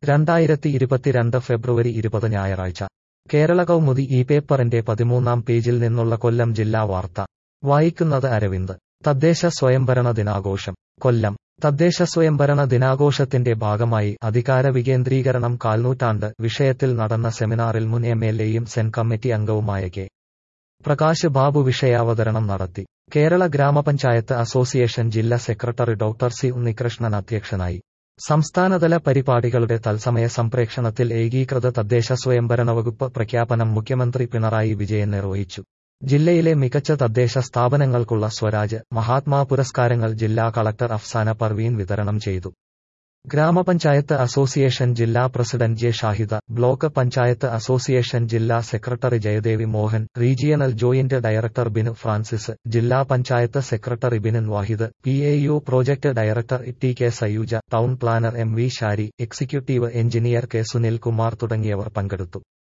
2022 ഫെബ്രുവരി 20 ഞായറാഴ്ച കേരള കൗമുദി ഈ പേപ്പറിന്റെ 13-ാം പേജിൽ നിന്നുള്ള കൊല്ലം ജില്ലാ വാർത്ത വായിക്കുന്നത് അരവിന്ദ്. തദ്ദേശ സ്വയംഭരണ ദിനാഘോഷം. കൊല്ലം തദ്ദേശ സ്വയംഭരണ ദിനാഘോഷത്തിന്റെ ഭാഗമായി അധികാര വികേന്ദ്രീകരണം കാൽനൂറ്റാണ്ട് വിഷയത്തിൽ നടന്ന സെമിനാറിൽ മുൻ എംഎൽഎയും സെൻ കമ്മിറ്റി അംഗവുമായ കെ. പ്രകാശ് ബാബു വിഷയാവതരണം നടത്തി. കേരള ഗ്രാമപഞ്ചായത്ത് അസോസിയേഷൻ ജില്ലാ സെക്രട്ടറി ഡോക്ടർ സി ഉണ്ണികൃഷ്ണൻ അധ്യക്ഷനായി. സംസ്ഥാനതല പരിപാടികളുടെ തത്സമയ സംപ്രേക്ഷണത്തിൽ ഏകീകൃത തദ്ദേശ സ്വയംഭരണ വകുപ്പ് പ്രഖ്യാപനം മുഖ്യമന്ത്രി പിണറായി വിജയൻ നിർവഹിച്ചു. ജില്ലയിലെ മികച്ച തദ്ദേശ സ്ഥാപനങ്ങൾക്കുള്ള സ്വരാജ് മഹാത്മാ പുരസ്കാരങ്ങൾ ജില്ലാ കളക്ടർ അഫ്സാന പർവീൻ വിതരണം ചെയ്തു. ഗ്രാമപഞ്ചായത്ത് അസോസിയേഷൻ ജില്ലാ president J Shahida, block panchayat association ജില്ലാ secretary Jayadevi Mohan, regional joint director Binu Francis, ജില്ലാ panchayat secretary Binin Wahid, PAU project director TK Sayuja, town planner MV Shari, executive engineer K Sunil Kumar തുടങ്ങിയവർ പങ്കെടുത്തു.